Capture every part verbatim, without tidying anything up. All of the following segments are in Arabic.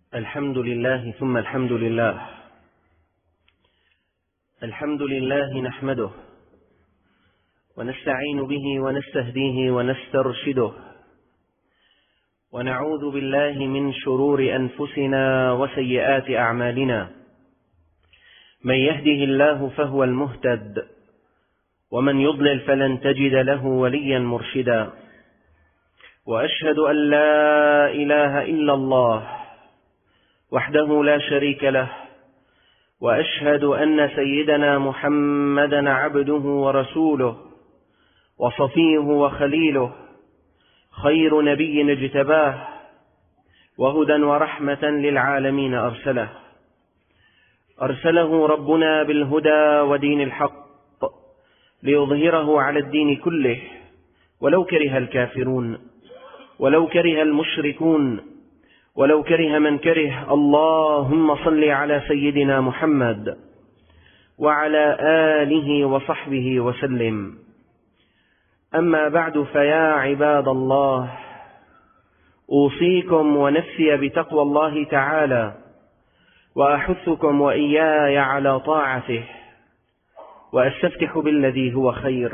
الحمد لله ثم الحمد لله. الحمد لله نحمده ونستعين به ونستهديه ونسترشده، ونعوذ بالله من شرور أنفسنا وسيئات أعمالنا. من يهده الله فهو المهتد، ومن يضلل فلن تجد له وليا مرشدا. وأشهد أن لا إله إلا الله وحده لا شريك له، وأشهد أن سيدنا محمدا عبده ورسوله وصفيه وخليله، خير نبي اجتباه، وهدى ورحمة للعالمين أرسله. أرسله ربنا بالهدى ودين الحق ليظهره على الدين كله، ولو كره الكافرون، ولو كره المشركون، ولو كره من كره. اللهم صل على سيدنا محمد وعلى آله وصحبه وسلم. أما بعد، فيا عباد الله، أوصيكم ونفسي بتقوى الله تعالى، وأحثكم وإياي على طاعته، وأستفتح بالذي هو خير.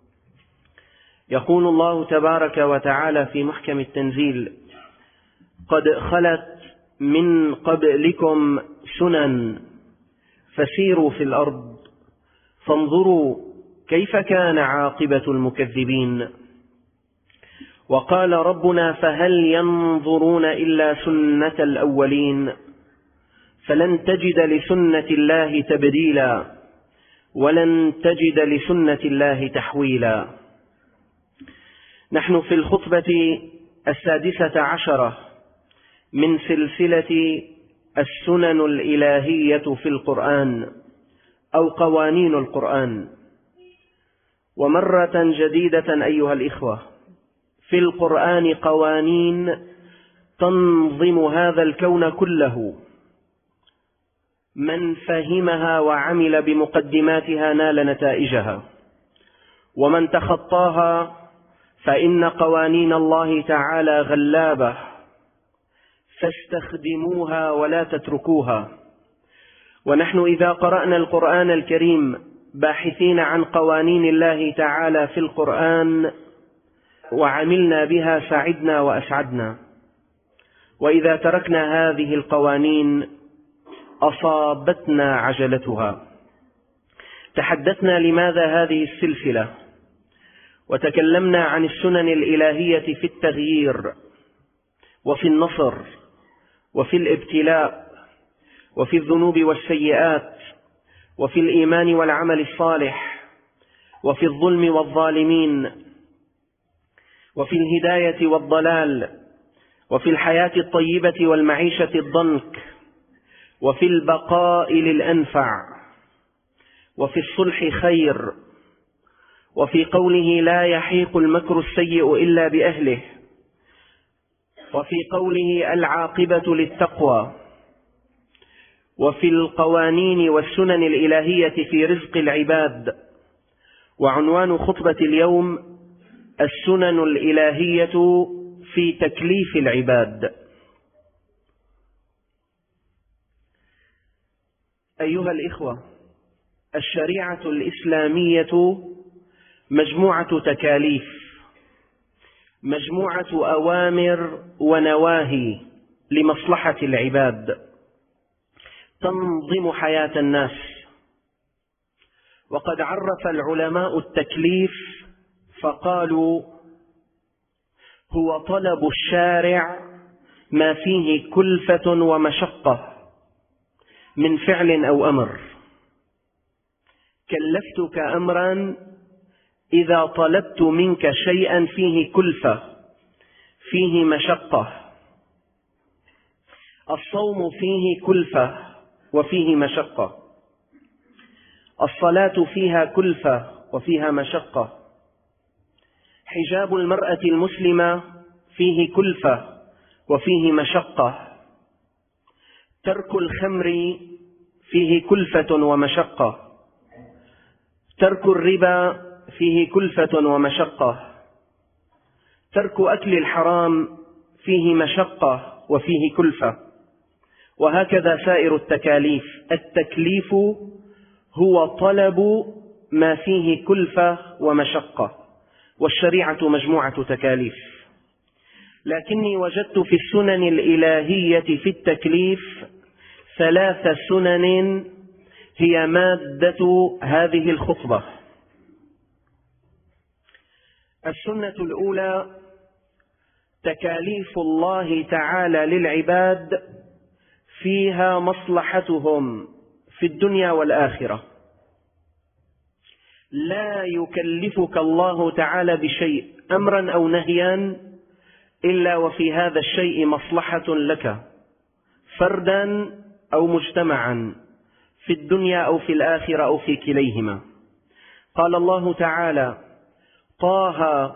يقول الله تبارك وتعالى في محكم التنزيل: قد خلت من قبلكم سنن فسيروا في الأرض فانظروا كيف كان عاقبة المكذبين. وقال ربنا: فهل ينظرون إلا سنة الأولين فلن تجد لسنة الله تبديلا ولن تجد لسنة الله تحويلا. نحن في الخطبة السادسة عشرة من سلسلة السنن الإلهية في القرآن أو قوانين القرآن. ومرة جديدة أيها الإخوة، في القرآن قوانين تنظم هذا الكون كله. من فهمها وعمل بمقدماتها نال نتائجها، ومن تخطاها فإن قوانين الله تعالى غلابة، فاستخدموها ولا تتركوها. ونحن إذا قرأنا القرآن الكريم باحثين عن قوانين الله تعالى في القرآن وعملنا بها سعدنا وأسعدنا، وإذا تركنا هذه القوانين أصابتنا عجلتها. تحدثنا لماذا هذه السلسلة، وتكلمنا عن السنن الإلهية في التغيير وفي النصر وفي الابتلاء وفي الذنوب والسيئات وفي الإيمان والعمل الصالح وفي الظلم والظالمين وفي الهداية والضلال وفي الحياة الطيبة والمعيشة الضنك وفي البقاء للأنفع وفي الصلح خير وفي قوله: لا يحيق المكر السيء إلا بأهله، وفي قوله: العاقبة للتقوى، وفي القوانين والسنن الإلهية في رزق العباد. وعنوان خطبة اليوم: السنن الإلهية في تكليف العباد. أيها الإخوة، الشريعة الإسلامية مجموعة تكاليف، مجموعة أوامر ونواهي لمصلحة العباد، تنظم حياة الناس. وقد عرف العلماء التكليف فقالوا: هو طلب الشارع ما فيه كلفة ومشقة من فعل أو أمر. كلفتك أمرا إذا طلبت منك شيئا فيه كلفة، فيه مشقة. الصوم فيه كلفة وفيه مشقة، الصلاة فيها كلفة وفيها مشقة، حجاب المرأة المسلمة فيه كلفة وفيه مشقة، ترك الخمر فيه كلفة ومشقة، ترك الربا فيه كلفة ومشقة، ترك أكل الحرام فيه مشقة وفيه كلفة. وهكذا سائر التكاليف. التكليف هو طلب ما فيه كلفة ومشقة، والشريعة مجموعة تكاليف. لكني وجدت في السنن الإلهية في التكليف ثلاث سنن هي مادة هذه الخطبة. السنة الأولى: تكاليف الله تعالى للعباد فيها مصلحتهم في الدنيا والآخرة. لا يكلفك الله تعالى بشيء أمرا أو نهيا إلا وفي هذا الشيء مصلحة لك فردا أو مجتمعا، في الدنيا أو في الآخرة أو في كليهما. قال الله تعالى: طه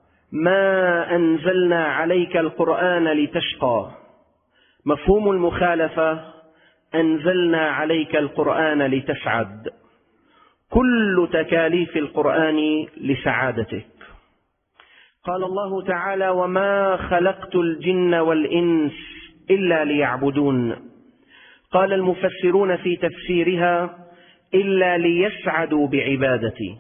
ما أنزلنا عليك القرآن لتشقى. مفهوم المخالفة: أنزلنا عليك القرآن لتسعد. كل تكاليف القرآن لسعادتك. قال الله تعالى: وما خلقت الجن والإنس إلا ليعبدون. قال المفسرون في تفسيرها: إلا ليسعدوا بعبادتي.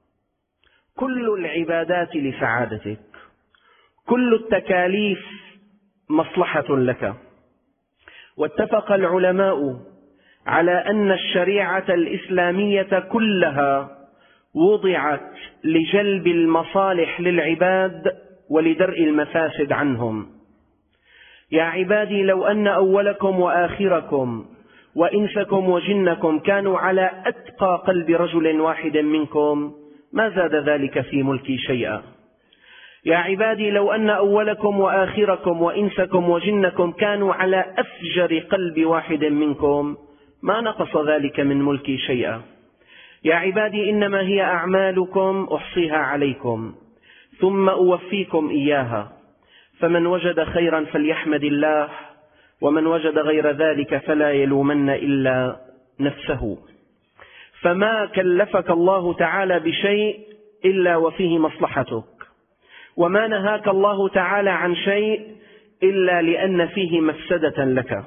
كل العبادات لسعادتك، كل التكاليف مصلحة لك. واتفق العلماء على أن الشريعة الإسلامية كلها وضعت لجلب المصالح للعباد ولدرء المفاسد عنهم. يا عبادي لو أن أولكم وآخركم وإنسكم وجنكم كانوا على أتقى قلب رجل واحد منكم ما زاد ذلك في ملكي شيئا. يا عبادي لو أن أولكم وآخركم وإنسكم وجنكم كانوا على أفجر قلب واحد منكم ما نقص ذلك من ملكي شيئا. يا عبادي إنما هي أعمالكم أحصيها عليكم ثم أوفيكم إياها، فمن وجد خيرا فليحمد الله، ومن وجد غير ذلك فلا يلومن إلا نفسه. فما كلفك الله تعالى بشيء إلا وفيه مصلحتك، وما نهاك الله تعالى عن شيء إلا لأن فيه مفسدة لك.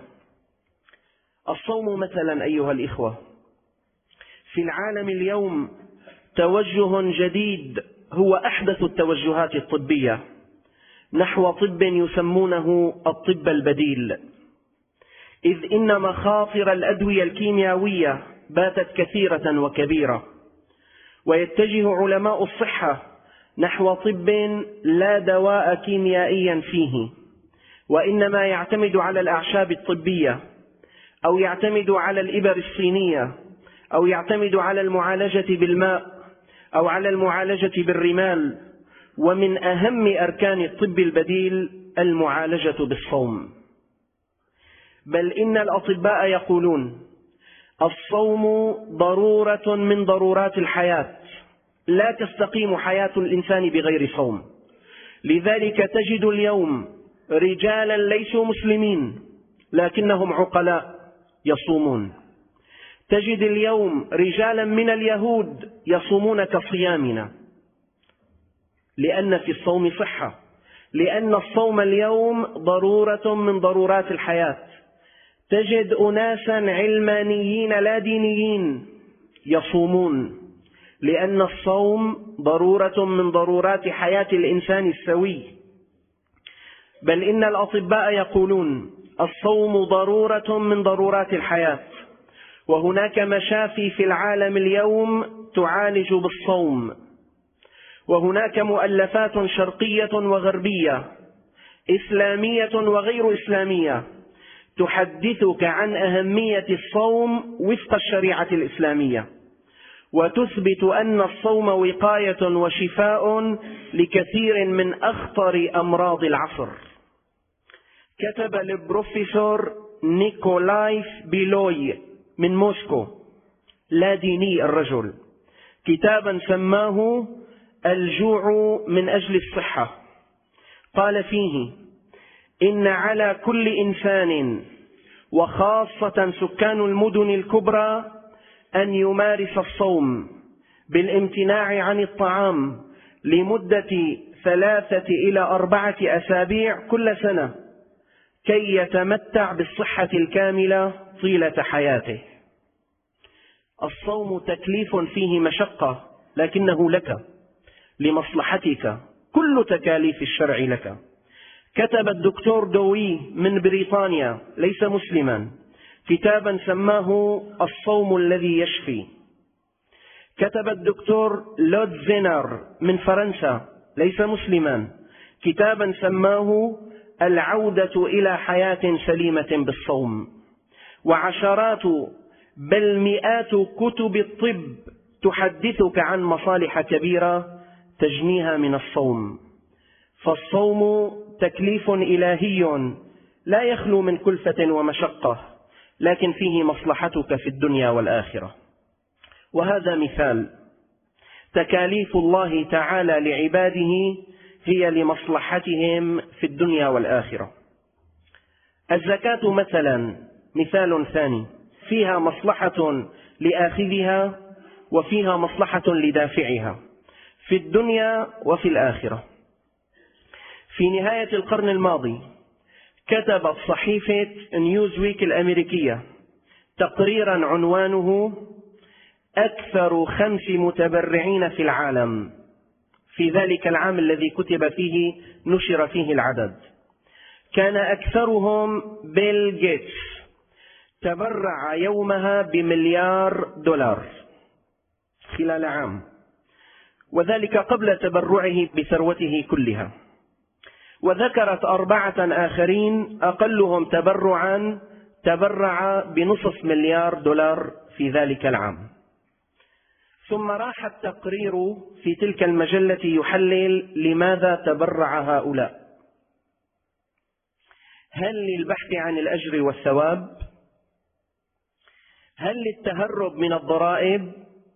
الصوم مثلا أيها الإخوة، في العالم اليوم توجه جديد هو أحدث التوجهات الطبية نحو طب يسمونه الطب البديل، إذ إن مخاطر الأدوية الكيميائية باتت كثيرة وكبيرة، ويتجه علماء الصحة نحو طب لا دواء كيميائيا فيه، وإنما يعتمد على الأعشاب الطبية، أو يعتمد على الإبر الصينية، أو يعتمد على المعالجة بالماء، أو على المعالجة بالرمال. ومن أهم أركان الطب البديل المعالجة بالصوم. بل إن الأطباء يقولون: الصوم ضرورة من ضرورات الحياة، لا تستقيم حياة الإنسان بغير صوم. لذلك تجد اليوم رجالا ليسوا مسلمين لكنهم عقلاء يصومون. تجد اليوم رجالا من اليهود يصومون كصيامنا، لأن في الصوم صحة، لأن الصوم اليوم ضرورة من ضرورات الحياة. تجد أناسا علمانيين لا دينيين يصومون، لأن الصوم ضرورة من ضرورات حياة الإنسان السوي. بل إن الأطباء يقولون: الصوم ضرورة من ضرورات الحياة، وهناك مشافي في العالم اليوم تعالج بالصوم، وهناك مؤلفات شرقية وغربية، إسلامية وغير إسلامية، تحدثك عن أهمية الصوم وفق الشريعة الإسلامية، وتثبت أن الصوم وقاية وشفاء لكثير من أخطر أمراض العصر. كتب البروفيسور نيكولاي بيلوي من موسكو، لا ديني الرجل، كتابا سماه الجوع من أجل الصحة. قال فيه: إن على كل إنسان وخاصة سكان المدن الكبرى أن يمارس الصوم بالامتناع عن الطعام لمدة ثلاثة إلى أربعة أسابيع كل سنة، كي يتمتع بالصحة الكاملة طيلة حياته. الصوم تكليف فيه مشقة، لكنه لك لمصلحتك، كل تكاليف الشرع لك. كتب الدكتور دوي من بريطانيا، ليس مسلما، كتابا سماه الصوم الذي يشفي. كتب الدكتور لودزينر من فرنسا، ليس مسلما، كتابا سماه العودة إلى حياة سليمة بالصوم. وعشرات بل مئات كتب الطب تحدثك عن مصالح كبيرة تجنيها من الصوم. فالصوم تكليف إلهي لا يخلو من كلفة ومشقة، لكن فيه مصلحتك في الدنيا والآخرة. وهذا مثال. تكاليف الله تعالى لعباده هي لمصلحتهم في الدنيا والآخرة. الزكاة مثلا مثال ثاني، فيها مصلحة لآخذها وفيها مصلحة لدافعها في الدنيا وفي الآخرة. في نهاية القرن الماضي كتبت صحيفة نيوزويك الأمريكية تقريرا عنوانه أكثر خمس متبرعين في العالم في ذلك العام الذي كتب فيه نشر فيه العدد. كان أكثرهم بيل جيتس، تبرع يومها بمليار دولار خلال عام، وذلك قبل تبرعه بثروته كلها. وذكرت أربعة آخرين أقلهم تبرعا تبرع بنصف مليار دولار في ذلك العام. ثم راح التقرير في تلك المجلة يحلل لماذا تبرع هؤلاء. هل للبحث عن الأجر والثواب؟ هل للتهرب من الضرائب؟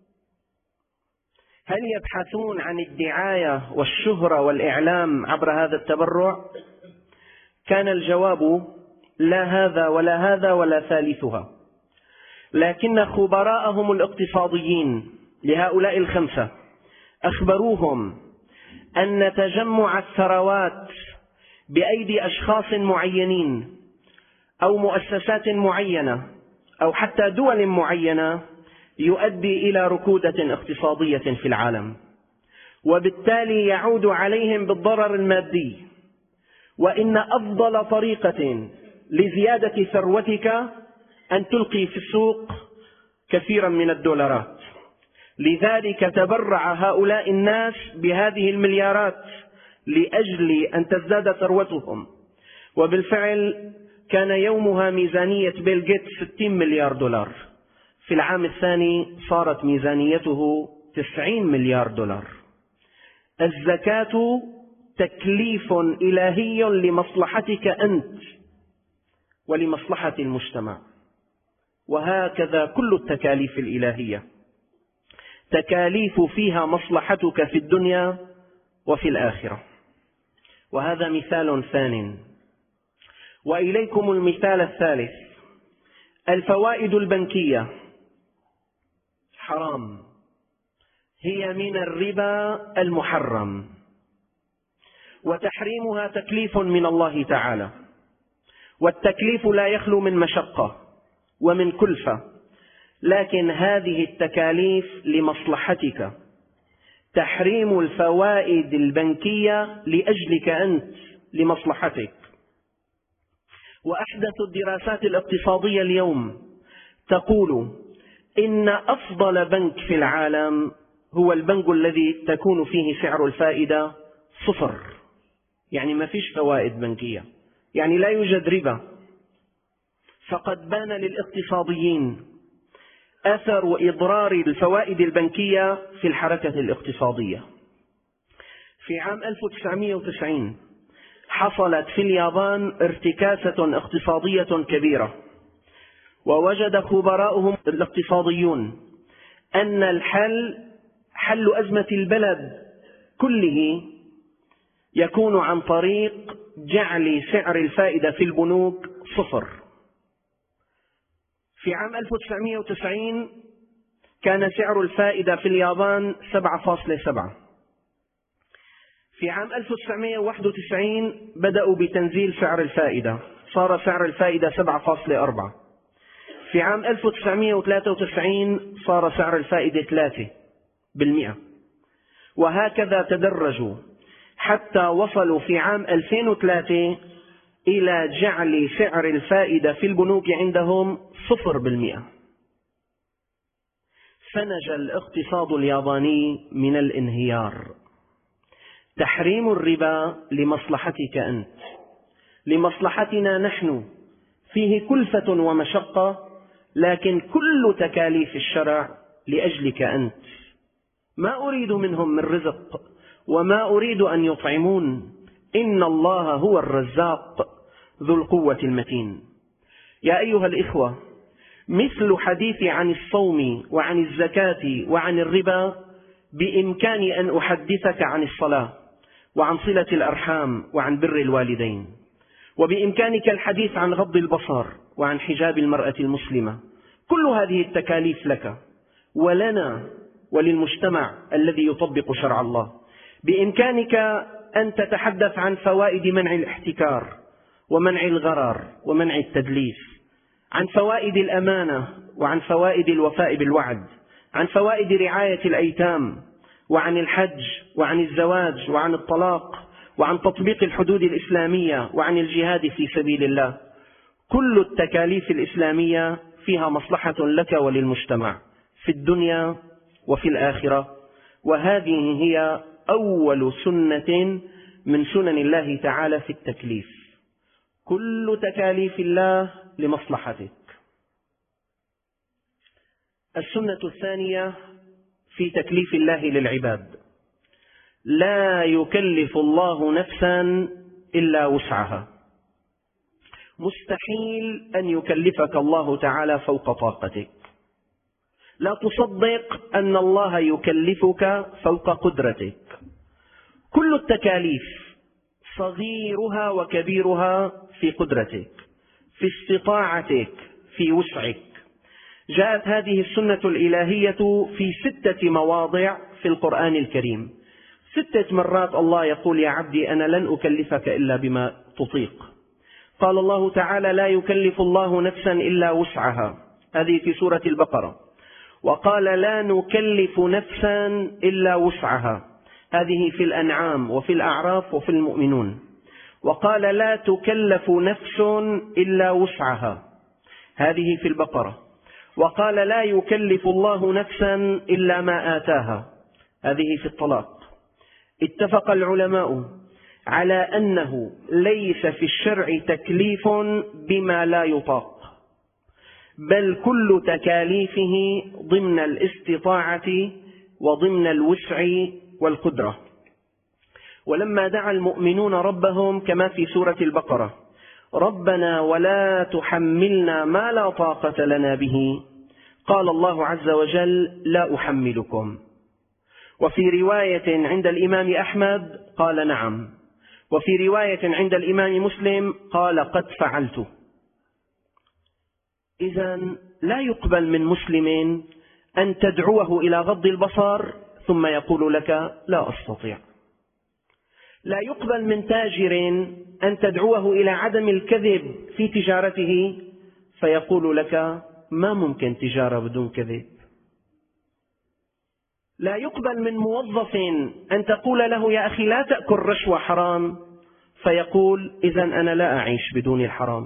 هل يبحثون عن الدعاية والشهرة والإعلام عبر هذا التبرع؟ كان الجواب لا هذا ولا هذا ولا ثالثها. لكن خبراءهم الاقتصاديين لهؤلاء الخمسة أخبروهم أن تجمع الثروات بأيدي أشخاص معينين أو مؤسسات معينة أو حتى دول معينة يؤدي إلى ركودة اقتصادية في العالم، وبالتالي يعود عليهم بالضرر المادي. وإن أفضل طريقة لزيادة ثروتك أن تلقي في السوق كثيرا من الدولارات. لذلك تبرع هؤلاء الناس بهذه المليارات لأجل أن تزداد ثروتهم. وبالفعل كان يومها ميزانية بيل جيتس ستين مليار دولار، في العام الثاني صارت ميزانيته تسعين مليار دولار. الزكاة تكليف إلهي لمصلحتك أنت ولمصلحة المجتمع، وهكذا كل التكاليف الإلهية، تكاليف فيها مصلحتك في الدنيا وفي الآخرة. وهذا مثال ثان. وإليكم المثال الثالث. الفوائد البنكية حرام، هي من الربا المحرم، وتحريمها تكليف من الله تعالى. والتكليف لا يخلو من مشقة ومن كلفة، لكن هذه التكاليف لمصلحتك. تحريم الفوائد البنكية لأجلك أنت، لمصلحتك. وأحدث الدراسات الاقتصادية اليوم تقول إن أفضل بنك في العالم هو البنك الذي تكون فيه سعر الفائدة صفر، يعني ما فيش فوائد بنكية، يعني لا يوجد ربا. فقد بان للاقتصاديين أثر إضرار الفوائد البنكية في الحركة الاقتصادية. في عام ألف وتسعمئة وتسعين حصلت في اليابان ارتكاسة اقتصادية كبيرة، ووجد خبراؤهم الاقتصاديون أن الحل حل أزمة البلد كله يكون عن طريق جعل سعر الفائدة في البنوك صفر. في عام ألف وتسعمئة وتسعين كان سعر الفائدة في اليابان سبعة فاصلة سبعة. في عام ألف وتسعمئة وواحد وتسعين بدأوا بتنزيل سعر الفائدة، صار سعر الفائدة سبعة فاصلة أربعة. في عام ألف وتسعمئة وثلاثة وتسعين صار سعر الفائدة ثلاثة بالمئة، وهكذا تدرجوا حتى وصلوا في عام ألفين وثلاثة إلى جعل سعر الفائدة في البنوك عندهم صفر بالمئة. فنج الاقتصاد الياباني من الانهيار. تحريم الربا لمصلحتك أنت، لمصلحتنا نحن، فيه كلفة ومشقة، لكن كل تكاليف الشرع لأجلك أنت. ما أريد منهم من رزق وما أريد أن يطعمون، إن الله هو الرزاق ذو القوة المتين. يا أيها الإخوة، مثل حديثي عن الصوم وعن الزكاة وعن الربا بإمكاني أن أحدثك عن الصلاة وعن صلة الأرحام وعن بر الوالدين، وبإمكانك الحديث عن غض البصر وعن حجاب المرأة المسلمة. كل هذه التكاليف لك ولنا وللمجتمع الذي يطبق شرع الله. بإمكانك أن تتحدث عن فوائد منع الاحتكار ومنع الغرر ومنع التدليس، عن فوائد الأمانة وعن فوائد الوفاء بالوعد، عن فوائد رعاية الأيتام وعن الحج وعن الزواج وعن الطلاق وعن تطبيق الحدود الإسلامية وعن الجهاد في سبيل الله. كل التكاليف الإسلامية فيها مصلحة لك وللمجتمع في الدنيا وفي الآخرة، وهذه هي أول سنة من سنن الله تعالى في التكليف. كل تكاليف الله لمصلحتك. السنة الثانية في تكليف الله للعباد: لا يكلف الله نفسا إلا وسعها. مستحيل أن يكلفك الله تعالى فوق طاقتك. لا تصدق أن الله يكلفك فوق قدرتك. كل التكاليف صغيرها وكبيرها في قدرتك، في استطاعتك، في وسعك. جاءت هذه السنة الإلهية في ستة مواضع في القرآن الكريم. ستة مرات الله يقول: يا عبدي أنا لن أكلفك إلا بما تطيق. قال الله تعالى: لا يكلف الله نفسا إلا وسعها، هذه في سورة البقرة. وقال: لا نكلف نفسا إلا وسعها، هذه في الأنعام وفي الأعراف وفي المؤمنون. وقال: لا تكلف نفس إلا وسعها، هذه في البقرة. وقال: لا يكلف الله نفسا إلا ما آتاها، هذه في الطلاق. اتفق العلماء على أنه ليس في الشرع تكليف بما لا يطاق، بل كل تكاليفه ضمن الاستطاعة وضمن الوسع والقدرة. ولما دعا المؤمنون ربهم كما في سورة البقرة: ربنا ولا تحملنا ما لا طاقة لنا به، قال الله عز وجل: لا أحملكم. وفي رواية عند الإمام أحمد قال: نعم. وفي رواية عند الإمام مسلم قال: قد فعلت. إذن لا يقبل من مسلم أن تدعوه إلى غض البصر ثم يقول لك: لا أستطيع. لا يقبل من تاجر أن تدعوه إلى عدم الكذب في تجارته فيقول لك: ما ممكن تجارة بدون كذب. لا يقبل من موظف أن تقول له: يا أخي لا تأكل رشوة حرام، فيقول: إذن أنا لا أعيش بدون الحرام.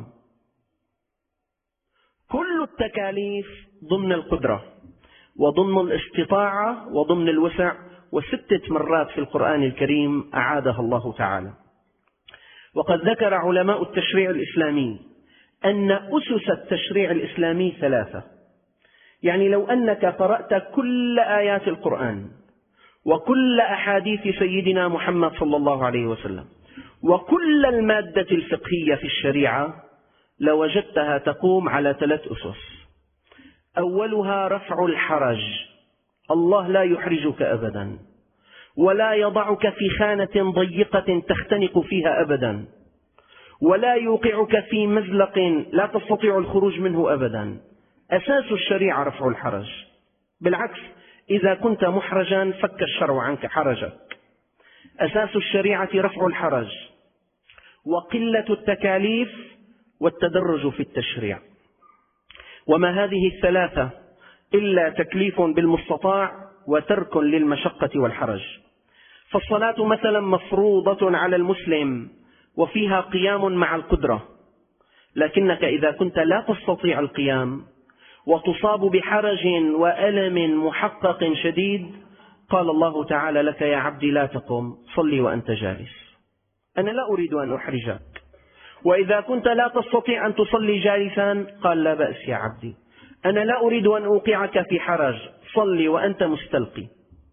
كل التكاليف ضمن القدرة وضمن الاستطاعة وضمن الوسع، وستة مرات في القرآن الكريم أعادها الله تعالى. وقد ذكر علماء التشريع الإسلامي أن أسس التشريع الإسلامي ثلاثة. يعني لو أنك قرأت كل آيات القرآن وكل أحاديث سيدنا محمد صلى الله عليه وسلم وكل المادة الفقهية في الشريعة لوجدتها تقوم على ثلاث أسس. أولها رفع الحرج، الله لا يحرجك أبدا، ولا يضعك في خانة ضيقة تختنق فيها أبدا، ولا يوقعك في مزلق لا تستطيع الخروج منه أبدا. أساس الشريعة رفع الحرج. بالعكس، إذا كنت محرجا فك الشرع عنك حرجك. أساس الشريعة رفع الحرج، وقلة التكاليف والتدرج في التشريع. وما هذه الثلاثة إلا تكليف بالمستطاع وترك للمشقة والحرج. فالصلاة مثلا مفروضة على المسلم وفيها قيام مع القدرة، لكنك إذا كنت لا تستطيع القيام وتصاب بحرج وألم محقق شديد، قال الله تعالى لك يا عبدي لا تقم، صلي وأنت جالس، أنا لا أريد أن أحرجك. وإذا كنت لا تستطيع أن تصلي جالسا، قال لا بأس يا عبدي، أنا لا أريد أن أوقعك في حرج، صلي وأنت مستلقي.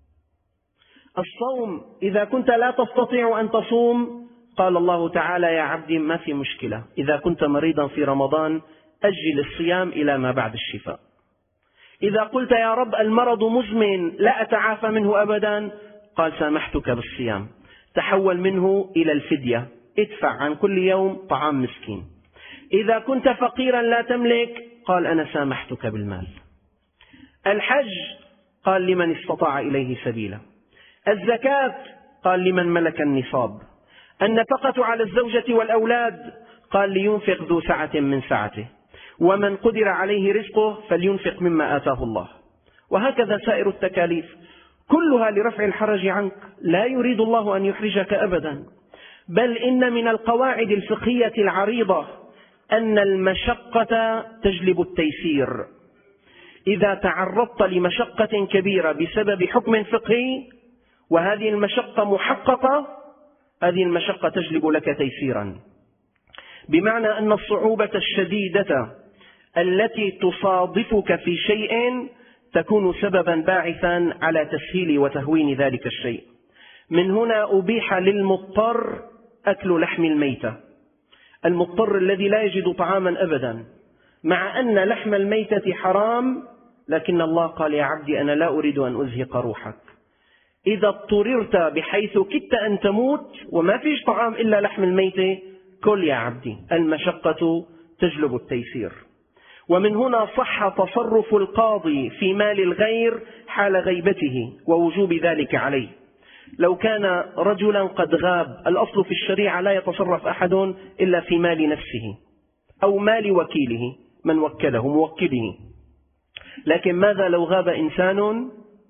الصوم إذا كنت لا تستطيع أن تصوم، قال الله تعالى يا عبدي ما في مشكلة، إذا كنت مريضا في رمضان أجل الصيام إلى ما بعد الشفاء. إذا قلت يا رب المرض مزمن لا أتعافى منه أبدا، قال سامحتك بالصيام، تحول منه إلى الفدية، ادفع عن كل يوم طعام مسكين. إذا كنت فقيرا لا تملك، قال أنا سامحتك بالمال. الحج قال لمن استطاع إليه سبيلا. الزكاة قال لمن ملك النصاب. النفقة على الزوجة والأولاد قال لينفق ذو سعة من سعته، ومن قدر عليه رزقه فلينفق مما آتاه الله. وهكذا سائر التكاليف كلها لرفع الحرج عنك، لا يريد الله أن يحرجك أبدا، بل إن من القواعد الفقهية العريضة أن المشقة تجلب التيسير. إذا تعرضت لمشقة كبيرة بسبب حكم فقهي وهذه المشقة محققة، هذه المشقة تجلب لك تيسيرا، بمعنى أن الصعوبة الشديدة التي تصادفك في شيء تكون سببا باعثا على تسهيل وتهوين ذلك الشيء. من هنا أبيح للمضطر أكل لحم الميتة، المضطر الذي لا يجد طعاما أبدا، مع أن لحم الميتة حرام، لكن الله قال يا عبدي أنا لا أريد أن أزهق روحك، إذا اضطررت بحيث كدت أن تموت وما فيش طعام إلا لحم الميتة، كل يا عبدي، المشقة تجلب التيسير. ومن هنا صح تصرف القاضي في مال الغير حال غيبته ووجوب ذلك عليه. لو كان رجلا قد غاب، الأصل في الشريعة لا يتصرف أحد إلا في مال نفسه أو مال وكيله من وكله موكله، لكن ماذا لو غاب إنسان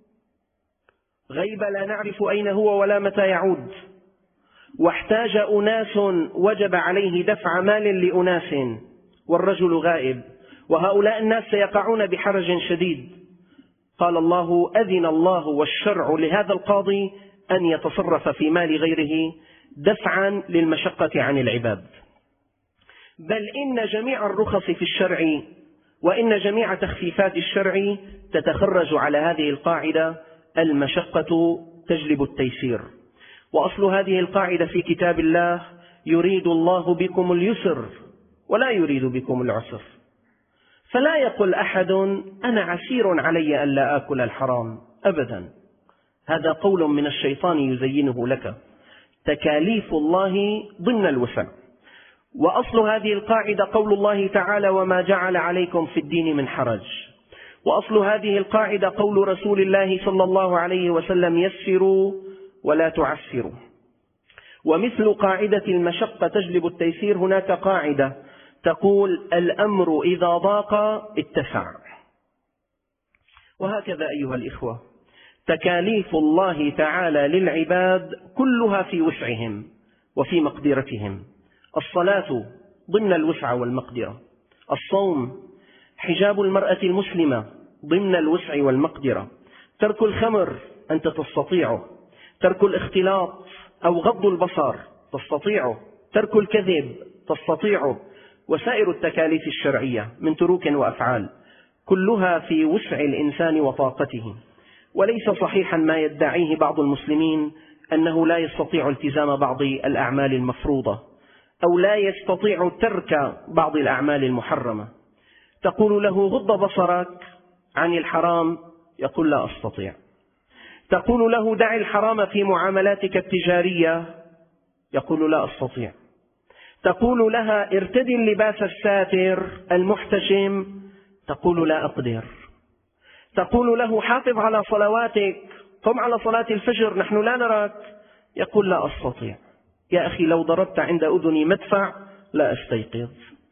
غيب لا نعرف أين هو ولا متى يعود، واحتاج أناس وجب عليه دفع مال لأناس والرجل غائب، وهؤلاء الناس سيقعون بحرج شديد. قال الله أذن الله والشرع لهذا القاضي أن يتصرف في مال غيره دفعا للمشقة عن العباد. بل إن جميع الرخص في الشرع وإن جميع تخفيفات الشرع تتخرج على هذه القاعدة: المشقة تجلب التيسير. وأصل هذه القاعدة في كتاب الله: يريد الله بكم اليسر ولا يريد بكم العسر. فلا يقل أحد أنا عسير علي ألا آكل الحرام أبدا، هذا قول من الشيطان يزينه لك. تكاليف الله ضمن الوسع. وأصل هذه القاعدة قول الله تعالى: وما جعل عليكم في الدين من حرج. وأصل هذه القاعدة قول رسول الله صلى الله عليه وسلم: يسروا ولا تعسروا. ومثل قاعدة المشقة تجلب التيسير هناك قاعدة تقول: الأمر إذا ضاق اتسع. وهكذا أيها الإخوة، تكاليف الله تعالى للعباد كلها في وسعهم وفي مقدرتهم. الصلاة ضمن الوسع والمقدرة، الصوم، حجاب المرأة المسلمة ضمن الوسع والمقدرة، ترك الخمر أنت تستطيعه، ترك الاختلاط أو غض البصر تستطيعه، ترك الكذب تستطيعه، وسائر التكاليف الشرعية من تروك وأفعال كلها في وسع الإنسان وطاقته. وليس صحيحا ما يدعيه بعض المسلمين أنه لا يستطيع التزام بعض الأعمال المفروضة أو لا يستطيع ترك بعض الأعمال المحرمة. تقول له: غض بصرك عن الحرام، يقول: لا أستطيع. تقول له: دع الحرام في معاملاتك التجارية، يقول: لا أستطيع. تقول لها: ارتدي اللباس الساتر المحتشم، تقول: لا أقدر. تقول له: حافظ على صلواتك، قم على صلاة الفجر، نحن لا نراك، يقول: لا أستطيع. يا أخي لو ضربت عند أذني مدفع لا أستيقظ.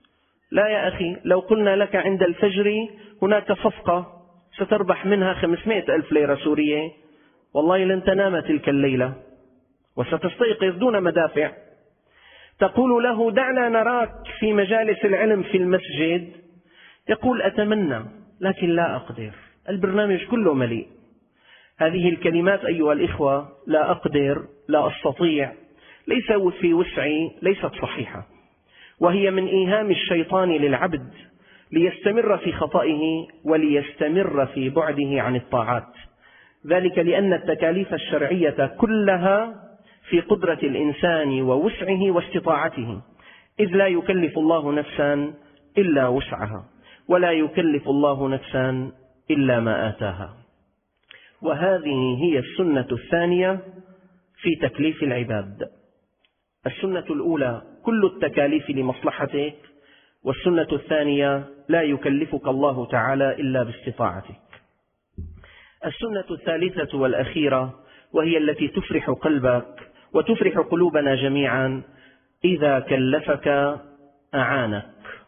لا يا أخي، لو قلنا لك عند الفجر هناك صفقة ستربح منها خمسمائة ألف ليرة سورية، والله لن تنام تلك الليلة وستستيقظ دون مدافع. تقول له دعنا نراك في مجالس العلم في المسجد، يقول أتمنى لكن لا أقدر، البرنامج كله مليء. هذه الكلمات أيها الإخوة، لا أقدر، لا أستطيع، ليس في وسعي، ليست صحيحة، وهي من إيهام الشيطان للعبد ليستمر في خطئه وليستمر في بعده عن الطاعات. ذلك لأن التكاليف الشرعية كلها في قدرة الإنسان ووسعه واستطاعته، إذ لا يكلف الله نفسا إلا وسعها، ولا يكلف الله نفسا إلا ما آتاها. وهذه هي السنة الثانية في تكليف العباد. السنة الأولى كل التكاليف لمصلحتك، والسنة الثانية لا يكلفك الله تعالى إلا باستطاعتك. السنة الثالثة والأخيرة، وهي التي تفرح قلبك وتفرح قلوبنا جميعا: إذا كلفك أعانك.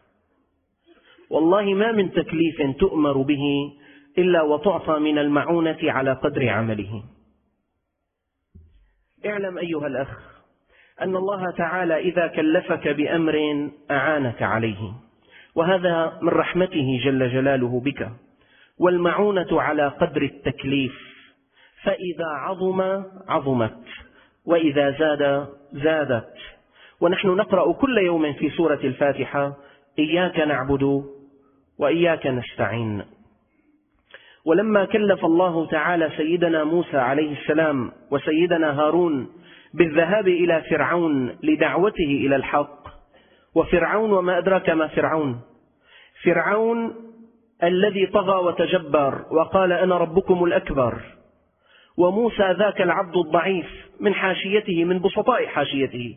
والله ما من تكليف تؤمر به إلا وتعطى من المعونة على قدر عمله. اعلم أيها الأخ أن الله تعالى إذا كلفك بأمر أعانك عليه، وهذا من رحمته جل جلاله بك، والمعونة على قدر التكليف، فإذا عظم عظمت، وإذا زاد زادت. ونحن نقرأ كل يوم في سورة الفاتحة: إياك نعبد وإياك نستعين. ولما كلف الله تعالى سيدنا موسى عليه السلام وسيدنا هارون بالذهاب إلى فرعون لدعوته إلى الحق، وفرعون وما أدراك ما فرعون، فرعون الذي طغى وتجبر وقال أنا ربكم الأكبر، وموسى ذاك العبد الضعيف من حاشيته، من بسطاء حاشيته.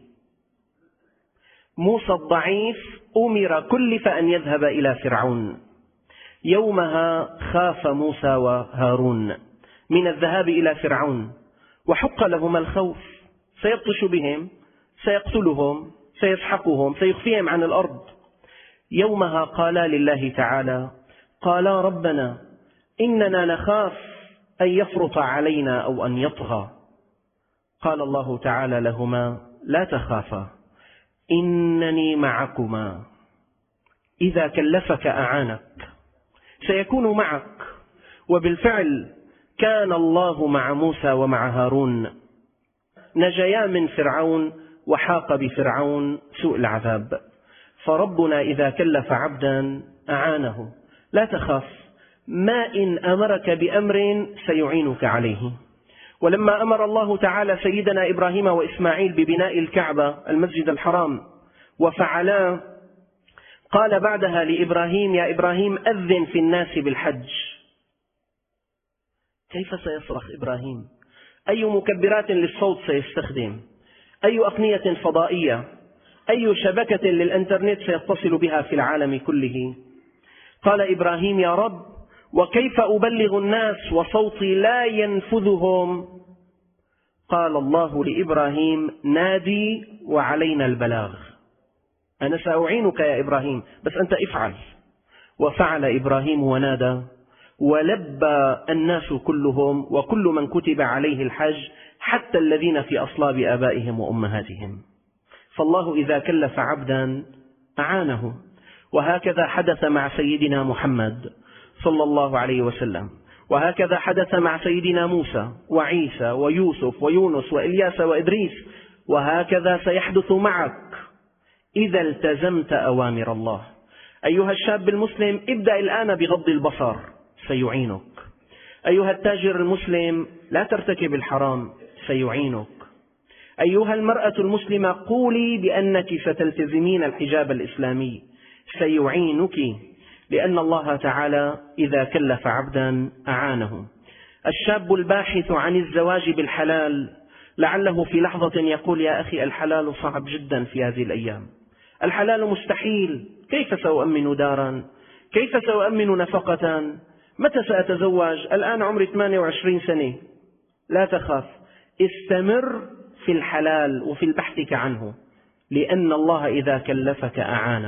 موسى الضعيف أمر كلف أن يذهب إلى فرعون. يومها خاف موسى وهارون من الذهاب إلى فرعون، وحق لهما الخوف، سيبطش بهم، سيقتلهم، سيسحقهم، سيخفيهم عن الأرض. يومها قالا لله تعالى: قالا ربنا إننا نخاف أن يفرط علينا أو أن يطغى. قال الله تعالى لهما: لا تخافا إنني معكما، إذا كلفك أعانك، سيكون معك. وبالفعل كان الله مع موسى ومع هارون، نجيا من فرعون وحاق بفرعون سوء العذاب. فربنا إذا كلف عبدا أعانه. لا تخاف، ما إن أمرك بأمر سيعينك عليه. ولما أمر الله تعالى سيدنا إبراهيم وإسماعيل ببناء الكعبة المسجد الحرام وفعلا، قال بعدها لإبراهيم: يا إبراهيم أذن في الناس بالحج. كيف سيصرخ إبراهيم؟ أي مكبرات للصوت سيستخدم؟ أي أقنية فضائية؟ أي شبكة للإنترنت سيتصل بها في العالم كله؟ قال إبراهيم: يا رب، وكيف أبلغ الناس وصوتي لا ينفذهم؟ قال الله لإبراهيم: نادي وعلينا البلاغ. أنا سأعينك يا إبراهيم، بس أنت افعل. وفعل إبراهيم ونادى، ولبى الناس كلهم، وكل من كتب عليه الحج، حتى الذين في أصلاب آبائهم وأمهاتهم. فالله إذا كلف عبدا أعانه. وهكذا حدث مع سيدنا محمد صلى الله عليه وسلم، وهكذا حدث مع سيدنا موسى وعيسى ويوسف ويونس وإلياس وإدريس، وهكذا سيحدث معك إذا التزمت أوامر الله. أيها الشاب المسلم، ابدأ الآن بغض البصر، سيعينك. أيها التاجر المسلم، لا ترتكب الحرام، سيعينك. أيها المرأة المسلمة، قولي بأنك ستلتزمين الحجاب الإسلامي، سيعينك، لأن الله تعالى إذا كلف عبدا أعانه. الشاب الباحث عن الزواج بالحلال لعله في لحظة يقول: يا أخي الحلال صعب جدا في هذه الأيام، الحلال مستحيل، كيف سأؤمن دارا؟ كيف سأؤمن نفقة؟ متى سأتزوج؟ الآن عمري ثمانية وعشرين سنة. لا تخاف، استمر في الحلال وفي البحث عنه، لأن الله إذا كلفك أعانك.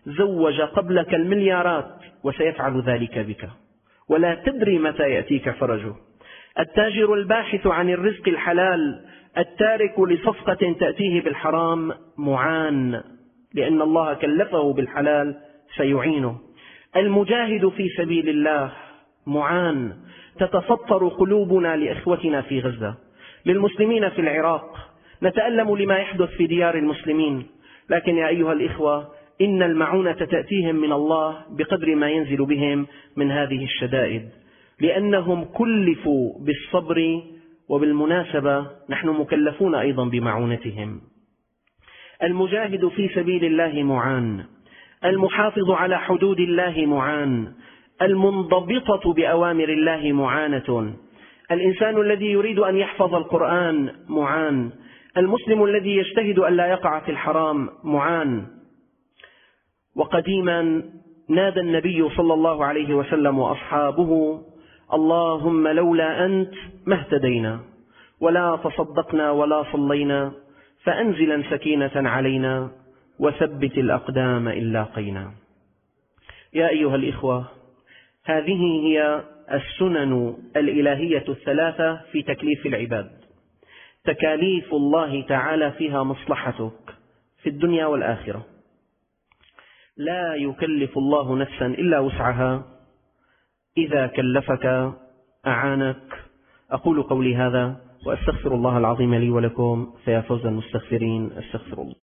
زوج قبلك المليارات وسيفعل ذلك بك، ولا تدري متى يأتيك فرجه. التاجر الباحث عن الرزق الحلال التارك لصفقة تأتيه بالحرام معان، لأن الله كلفه بالحلال سيعينه. المجاهد في سبيل الله معان، تتفطر قلوبنا لإخوتنا في غزة، للمسلمين في العراق، نتألم لما يحدث في ديار المسلمين، لكن يا أيها الإخوة إن المعونة تأتيهم من الله بقدر ما ينزل بهم من هذه الشدائد، لأنهم كلفوا بالصبر، وبالمناسبة نحن مكلفون أيضا بمعونتهم. المجاهد في سبيل الله معان، المحافظ على حدود الله معان، المنضبطة بأوامر الله معانة، الإنسان الذي يريد أن يحفظ القرآن معان، المسلم الذي يجتهد أن لا يقع في الحرام معان. وقديما نادى النبي صلى الله عليه وسلم وأصحابه: اللهم لولا أنت ما اهتدينا ولا تصدقنا ولا صلينا، فأنزلا سكينة علينا وثبت الأقدام إن لاقينا. يا أيها الإخوة، هذه هي السنن الإلهية الثلاثة في تكليف العباد. تكاليف الله تعالى فيها مصلحتك في الدنيا والآخرة، لا يكلف الله نفسا إلا وسعها، إذا كلفك أعانك. أقول قولي هذا وأستغفر الله العظيم لي ولكم، فيا فوز المستغفرين. استغفر الله.